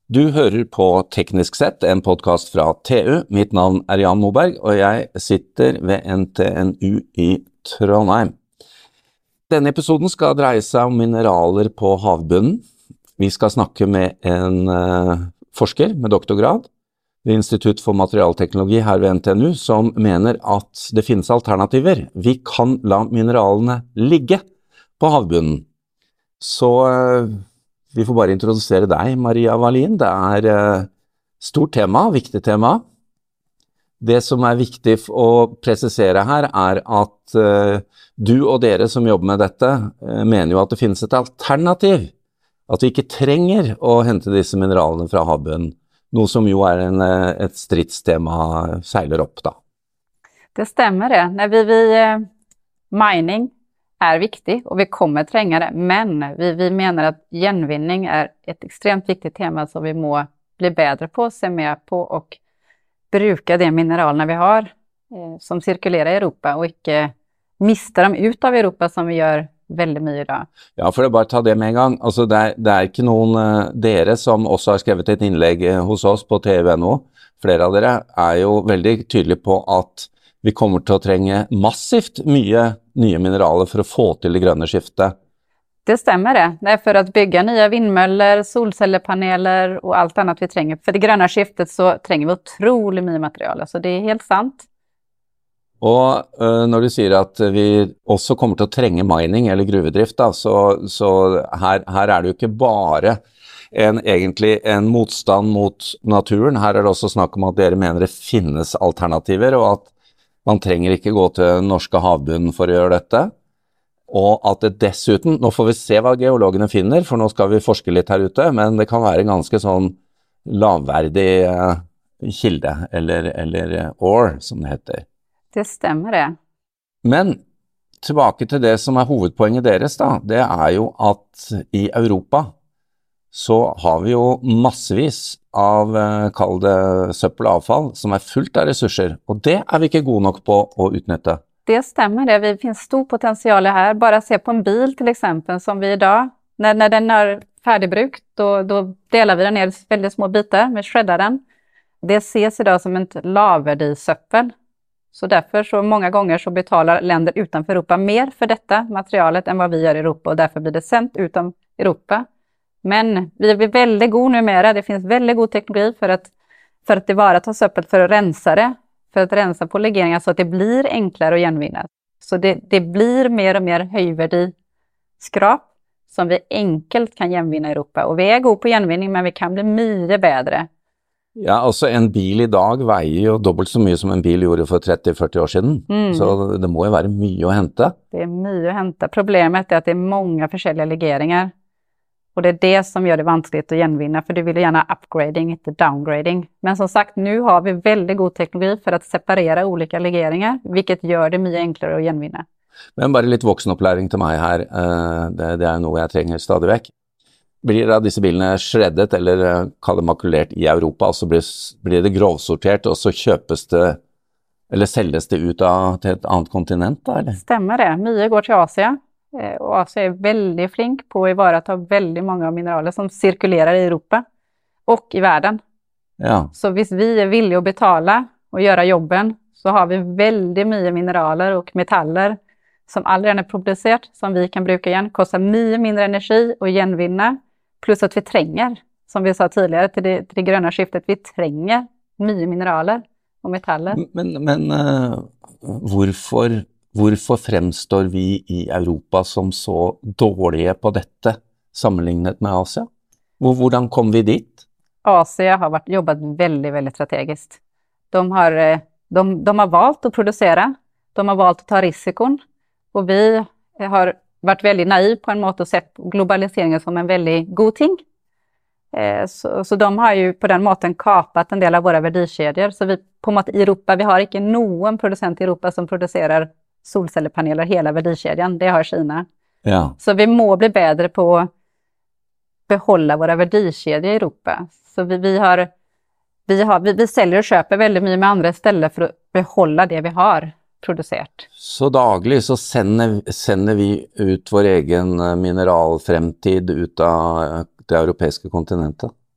Du hører på Teknisk sett, en podcast fra TU. Mitt navn Jan Moberg, og jeg sitter ved NTNU i Trondheim. Denne episoden skal dreie seg om mineraler på havbunnen. Vi skal snakke med en forsker med doktorgrad ved Institutt for materialteknologi her ved NTNU, som mener at det finnes alternativer. Vi kan la mineralene ligge på havbunnen. Så vi får bare introdusere deg, Maria Wallin. Det stort tema, viktig tema. Det som viktig å presisere her at du og dere som jobber med dette mener jo at det finnes et alternativ. At vi ikke trenger å hente disse mineralene fra havbunnen. Noe som jo et stridstema seiler opp da. Det stemmer det. När mining viktig och vi kommer tränga det, men vi menar att gjenvinning ett extremt viktigt tema som vi må bli bättre på, se mer på och bruka de mineralerna vi har som cirkulerar i Europa och inte mista dem ut av Europa som vi gör veldig mye idag. Ja, for å bare ta det med en gang. Altså, det ikke noen dere som også har skrevet et innlegg hos oss på TVNO. Flere av dere jo veldig tydelige på at vi kommer til å trenge massivt mye nye mineraler for å få til det grønne skiftet. Det stemmer det. Det for å bygge nye vindmøller, solcellepaneler og alt annet vi trenger. For det grønne skiftet så trenger vi utrolig mye materiale, så det helt sant. Og når du sier at vi også kommer til å trenge mining eller gruvedrift, da, så her det jo ikke bare egentlig en motstand mot naturen. Her det også snakk om at dere mener det finnes alternativer, og at man trenger ikke gå til norske havbunnen for å gjøre dette. Og at det dessuten, nå får vi se hva geologene finner, for nå skal vi forske litt her ute, men det kan være en ganske sånn lavverdig kilde, eller ore, som det heter. Det stemmer det. Men tilbake til det som hovedpoenget deres da, det jo at i Europa så har vi jo massevis av, kall det søppel og avfall, som fullt av ressurser, og det vi ikke gode nok på å utnytte. Det stemmer det, det finns stor potential här. Bara se på en bil till exempel som vi idag, när den färdigbrukt, då delar vi den ner i väldigt små bitar, vi shreddar den. Det ses idag som ett lavvärdesöppel. Så därför så många gånger så betalar länder utanför Europa mer för detta materialet än vad vi gör i Europa, och därför blir det sänt utom Europa. Men vi väldigt god numera, det finns väldigt god teknologi för att tillvarata söpplet, för att rensa det, för att rensa på legeringar så att det blir enklare att gjenvinne. Så det blir mer och mer höjvärdig skrap som vi enkelt kan gjenvinne i Europa. Och vi god på gjenvinning, men vi kan bli mye bedre. Ja, altså en bil i dag veier jo dobbelt så mye som en bil gjorde for 30-40 år siden. Så det må jo være mye å hente. Det mye å hente. Problemet at det mange forskjellige legeringer. Og det det som gjør det vanskelig å gjenvinne, for du vil gjerne ha upgrading, ikke downgrading. Men som sagt, nå har vi veldig god teknologi for å separere olika legeringer, hvilket gjør det mye enklere å gjenvinne. Men bare litt voksenopplæring til meg her, det noe jeg trenger stadig vekk. Blir da disse bilene shreddet eller kall det makulert i Europa, og så blir det grovsortert, og så kjøpes det, eller selges det ut til et annet kontinent da, eller? Stemmer det. Mye går til Asia, og Asia veldig flink på å ivareta veldig mange av mineraler som cirkulerer i Europa og i verden. Ja. Så hvis vi villige å betale og gjøre jobben, så har vi veldig mye mineraler og metaller som allerede produsert, som vi kan bruke igjen. Koster mye mindre energi å gjenvinne, pluss at vi trenger, som vi sa tidligere, til det grønne skiftet, vi trenger mye mineraler og metaller. Men hvorfor fremstår vi i Europa som så dårlige på dette sammenlignet med Asia? Hvordan kom vi dit? Asia har jobbet veldig, veldig strategisk. De har valgt å produsere, de har valgt å ta risikoen, og vi har vært veldig naiv på en måte og sett globaliseringen som en veldig god ting. Så de har jo på den måten kapet en del av våre verdikjeder. Så vi på en måte i Europa, vi har ikke noen produsent i Europa som produserer solcellepaneler hele verdikjeden. Det har Kina. Ja. Så vi må bli bedre på å beholde våre verdikjeder i Europa. Så vi selger og kjøper veldig mye med andre steder for å beholde det vi har produsert. Så daglig så sender vi ut vår egen mineralfremtid ut av det europeiske kontinentet?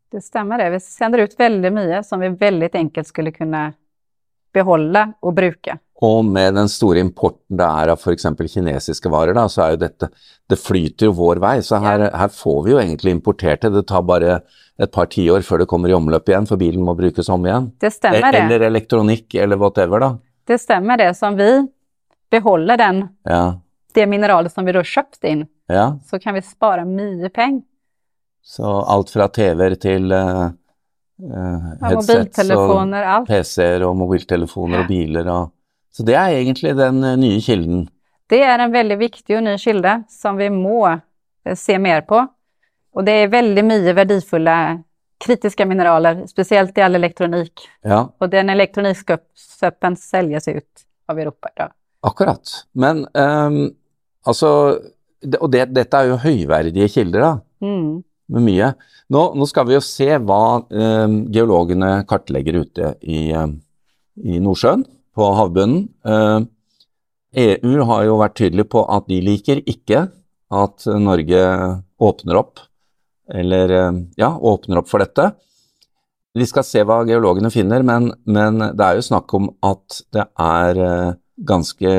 Det stämmer det. Vi sänder ut väldigt mycket som vi väldigt enkelt skulle kunna behålla och bruka. Og med den store importen det av for eksempel kinesiske varer da, så jo dette, det flyter jo vår vei, så her får vi jo egentlig importert det. Det tar bare et par tiår før det kommer i omløp igjen, for bilen må brukes om igjen. Det stämmer det. Eller elektronikk, eller whatever da. Det stämmer det, som vi behåller det mineralet som vi då köpt in, så kan vi spara mycket pengar. Så alt fra TV-er til headsets og PC-er og mobiltelefoner og biler. Så det egentlig den nye kilden. Det en väldigt viktig och ny kilde som vi må se mer på. Och det väldigt mycket värdefulla kritiska mineraler, speciellt i all elektronik. Ja. Och den elektroniksköpen säljas ut av Europa idag. Akkurat. Men altså, og dette jo høyverdige kilder da. Med mye. Nå skal vi jo se hva geologene kartlegger ute i Nordsjøen, på havbunnen. EU har jo vært tydelig på at de liker ikke at Norge åpner opp, eller åpner opp for dette. Vi skal se hva geologene finner, men det jo snakk om at det ganske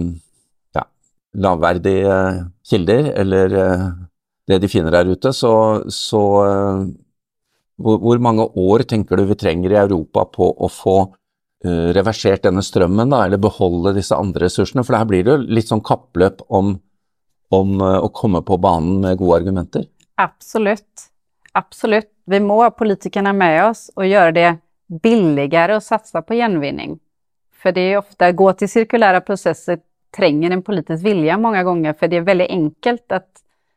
lavverdige kilder, eller det de finner der ute, så hvor mange år tenker du vi trenger i Europa på å få reversert denne strømmen da, eller beholde disse andre ressursene? For her blir det jo litt sånn kappløp om å komme på banen med gode argumenter. Absolutt. Absolutt. Vi må ha politikerne med oss og gjøre det billigere å satse på gjenvinning. For det ofte gå til cirkulære prosesser trenger en politisk vilja många gånger, för det är väldigt enkelt att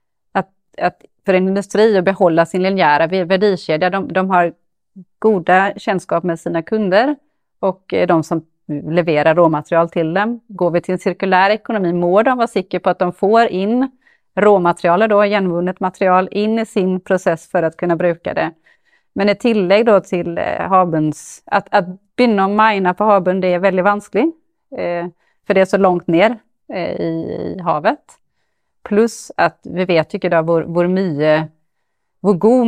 för en industri att behålla sin linjära värdekedja. De har goda kännskap med sina kunder och de som leverar råmaterial till dem. Går vi till en cirkulär ekonomi må de vara säkra på att de får in råmaterial då, genvunnet material in i sin process för att kunna bruka det. Men ett tillägg då till havbuns, att begynne å mine på havbunnen, det väldigt vanskligt. För det är så långt ner i havet. Plus att vi vet ju idag hvor god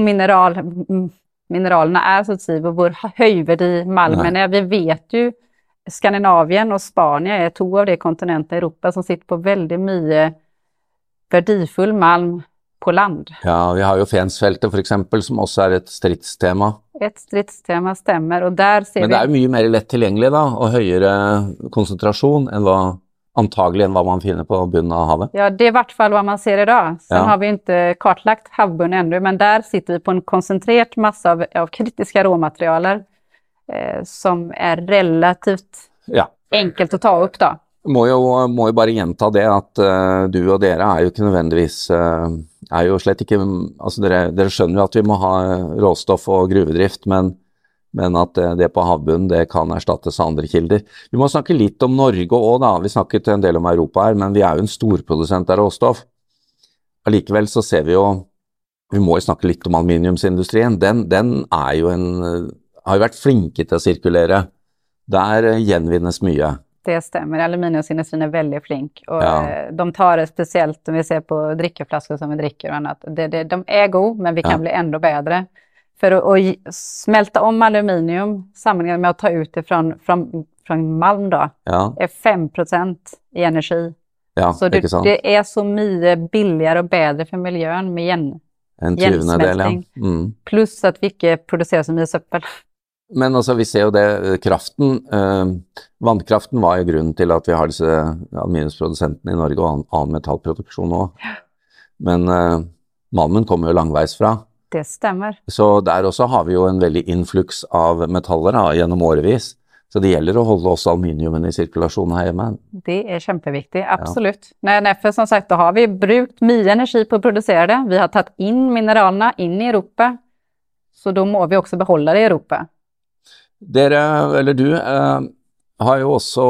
mineralerna är så att säga, och hvor höjvärdig malmen är. Vi vet ju Skandinavien och Spanien är två av de kontinenter i Europa som sitter på väldigt mycket värdefull malm på land. Ja, vi har jo Fensfeltet for eksempel, som også et stridstema. Et stridstema stemmer, og der ser vi... Men det jo mye mer lett tilgjengelig da, og høyere konsentrasjon antagelig enn hva man finner på bunnen av havet. Ja, det I hvert fall hva man ser idag. Sen har vi inte kartlagt havbunnen ännu, men där sitter vi på en koncentrert massa av kritiska råmaterialer som relativt enkelt å ta upp da. Må jo bare gjenta det at du og dere jo ikke nødvendigvis, jo slett ikke, altså dere skjønner jo at vi må ha råstoff og gruvedrift, men at det på havbunnen, det kan erstattes av andre kilder. Vi må snakke litt om Norge også da, vi snakket en del om Europa her, men vi jo en storprodusent av råstoff. Allikevel så ser vi jo, vi må jo snakke litt om aluminiumsindustrien, den har jo vært flinke til å sirkulere. Der gjenvinnes mye. Det stämmer, aluminiumsindustrin väldigt flink och de tar det speciellt om vi ser på drickeflaskor som vi dricker och annat. De god, men vi kan bli ändå bättre. För att smälta om aluminium sammanhängande med att ta ut det från malm då, 5% i energi. Ja, så det så mycket billigare och bättre för miljön med gjensmelting. Plus att vi inte producerar så mycket søppel. Men altså, vi ser jo det, vannkraften var jo grunnen til at vi har disse aluminiumsprodusentene I Norge og annen metallproduksjon også. Men malmen kommer jo langveis fra. Det stemmer. Så der også har vi jo en veldig influx av metaller gjennom årevis. Så det gjelder å holde også aluminiumen I sirkulasjonen her hjemme. Det kjempeviktig, absolutt. Nej, för som sagt, då har vi brukt mye energi på å produsere det. Vi har tatt inn mineralerna inn I Europa. Så då må vi også beholde det I Europa. Dere, eller du, har jo også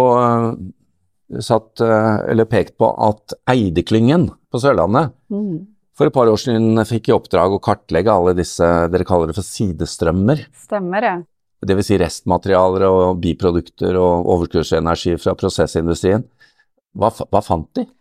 pekt på at Eideklyngen på Sørlandet for et par år siden fikk I oppdrag å kartlegge alle disse, dere kaller det for sidestrømmer. Stemmer det. Det vil si restmaterialer og biprodukter og overskuddsenergi fra prosessindustrien. Hva fant de?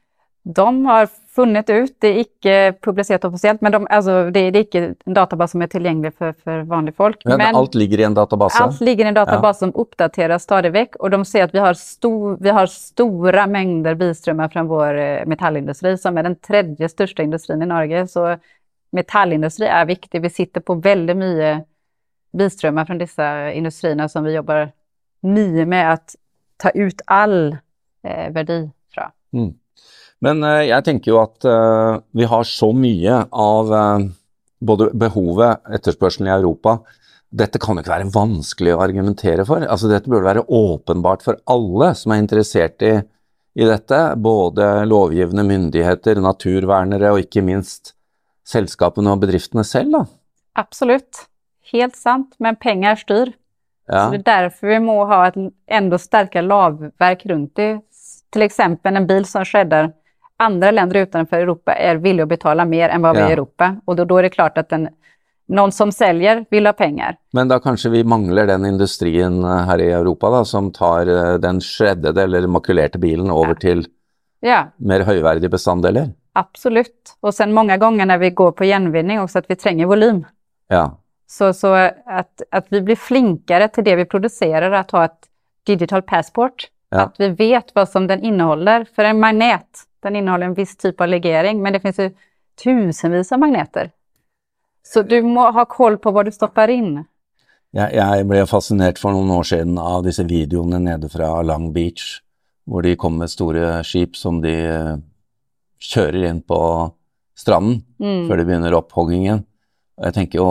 De har funnit ut, det är icke publicerat officiellt, men det är icke en databas som är tillgänglig för vanlig folk. Ja, men allt ligger i en databas? Allt ligger i en databas som uppdateras stadig väck, och de ser att vi har stora mängder biströmmar från vår metallindustri som är den tredje största industrin i Norge. Så metallindustri är viktig. Vi sitter på väldigt mycket biströmmar från dessa industrierna som vi jobbar mycket med att ta ut all värdi från. Mm. Men jeg tenker jo at vi har så mye av både behovet, etterspørselen i Europa. Dette kan jo ikke være vanskelig å argumentere for. Altså, dette burde være åpenbart for alle som er interessert i dette, både lovgivende myndigheter, naturvernere og ikke minst selskapene og bedriftene selv, da. Absolutt. Helt sant, men pengar styr. Ja. Så det är därför vi må ha ett ändå starkare lagverk runt det. Till exempel en bil som skeddar andra länder utanför Europa är villiga att betala mer än vad vi är i Europa. Och då är det klart att någon som säljer vill ha pengar. Men da kanskje vi mangler den industrien her i Europa da, som tar den skreddede eller makulerte bilen over til mer høyverdige bestanddeler? Absolut. Och sen många gånger när vi går på gjenvinning också att vi tränger volym. Ja. Så att vi blir flinkare till det vi producerar, att ha ett digital passport. Ja. Att vi vet vad som den innehåller. För en magnet, den innehåller en viss typ av legering, men det finns ju tusenvis av magneter. Så du må ha koll på vad du stoppar in. Jeg ble fascinert for noen år siden av disse videoene nede fra Long Beach, hvor de kom med store skip som de kjører inn på stranden før de begynner opphoggingen. Og jeg tenker jo,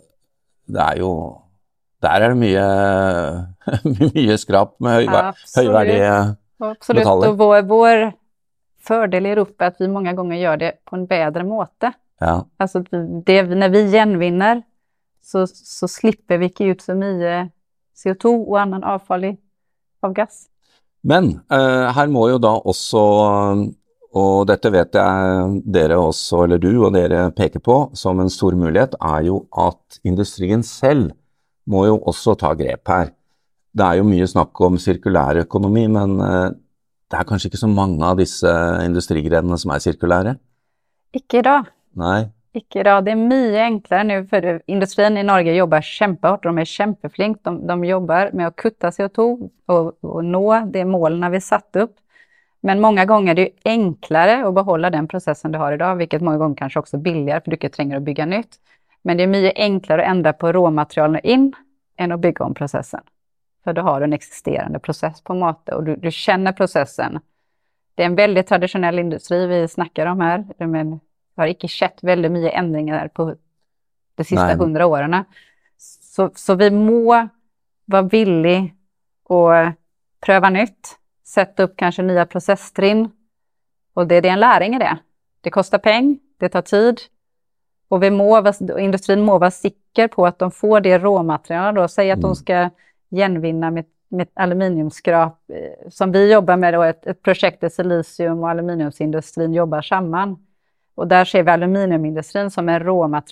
der er det mye skrap med høyverdige Absolut, metaller. Och vår fördel i Europa är att vi många gånger gör det på en bättre måte. Ja. Alltså när vi genvinner så slipper vi ut så mycket CO2 och annan avfallig avgas. Men her må jo da også, og dette vet jeg dere også, eller du og dere peker på som en stor mulighet, er jo at industrien selv må jo også ta grep her. Det er jo mye snakk om sirkulær økonomi, men det er kanskje ikke så mange av disse industrigrenene som er sirkulære? Ikke i dag. Nej. Ikke idag. Det är mycket enklare nu, för industrin i Norge jobbar kämpehårt. De är kämpeflink. De jobbar med att kutta CO2 och nå de målen vi satt upp. Men många gånger är det enklare att behålla den processen du har idag, vilket många gånger kanske också är billigare, för du kan tränga att bygga nytt. Men det är mycket enklare att ändra på råmaterialen in än att bygga om processen. För då har du en existerande process på mat och du känner processen. Det är en väldigt traditionell industri vi snackar om här, men har ikke skett veldig mye ändringar på de sista 100 årene. Så vi må vara villig att pröva nytt. Sätta upp kanske nya processtrinn. Och det är en läring i det. Det kostar pengar, det tar tid. Och industrin må vara säker på att de får det råmaterial. Då. Säg att de ska genvinna med aluminiumskrap. Som vi jobbar med då, ett projekt där silicium och aluminiumsindustrin jobbar samman. Och där ser vi aluminiumindustrin som en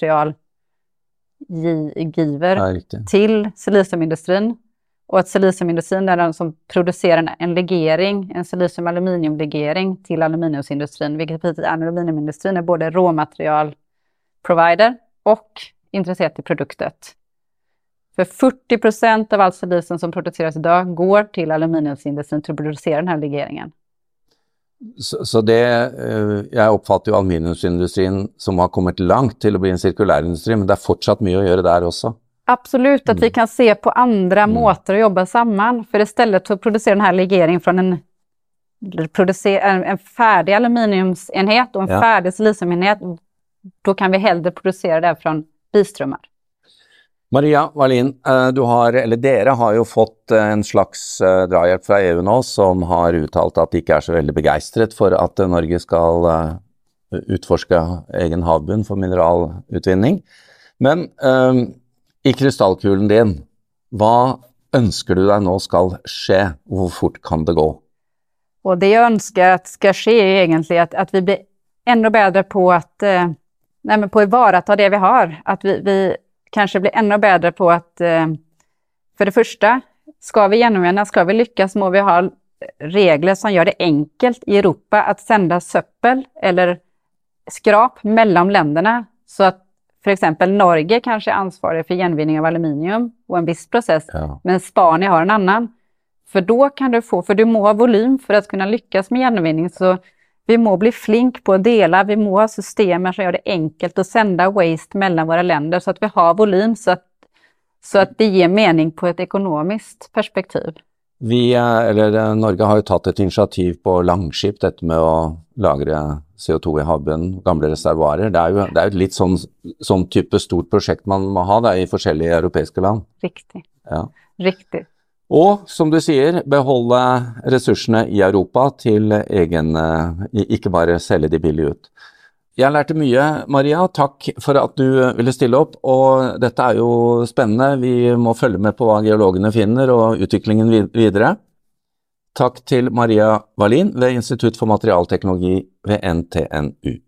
råmaterialgiver till siliciumindustrin. Och att siliciumindustrin är den som producerar en legering, en silicium-aluminiumlegering till aluminiumsindustrin. Vilket betyder att aluminiumindustrin är både råmaterialprovider och intresserad i produktet. För 40% av all silicium som produceras idag går till aluminiumsindustrin till att producera den här legeringen. Så det, jeg oppfatter jo aluminiumsindustrien som har kommet langt til å bli en cirkulærindustri, men det er fortsatt mye å gjøre der også. Absolut, att vi kan se på andra måter att jobba samman. För istället för att producera den här legeringen från en färdig aluminiumsenhet och en färdig siliciumenhet, då kan vi hellre producera det från biströmmar. Maria Wallin, dere har jo fått en slags drahjelp fra EU nå, som har uttalt at de ikke er så veldig begeistret for at Norge skal utforske egen havbunn for mineralutvinning. Men i krystallkulen din, hva ønsker du deg nå skal skje? Hvor fort kan det gå? Och det jag önskar att ska ske är egentligen att vi blir ännu bättre på att på att varata det vi har. Att vi kanske blir ännu bättre på att, för det första, ska vi genomvinna, ska vi lyckas, må vi ha regler som gör det enkelt i Europa att sända söppel eller skrap mellan länderna. Så att för exempel Norge kanske är ansvarig för gjenvinning av aluminium och en viss process, men Spanien har en annan. För då kan du få, för du må ha volym för att kunna lyckas med gjenvinning, så vi må bli flink på att dela, vi må ha systemer som gör det enkelt att sända waste mellan våra länder så att vi har volym, så att det ger mening på ett ekonomiskt perspektiv. Norge har jo tatt et initiativ på Langskip, dette med å lagre CO2 i havbunnen, gamle reservoarer. Det er jo et litt sånn type stort prosjekt man må ha da, i forskjellige europeiske land. Riktig. Ja. Riktig. Og som du sier, beholde ressursene i Europa til egen, ikke bare selge de billig ut. Jeg lærte mye, Maria. Takk for at du ville stille opp, og dette er jo spennende. Vi må følge med på hva geologene finner og utviklingen videre. Takk til Maria Wallin ved Institutt for Materialteknologi ved NTNU.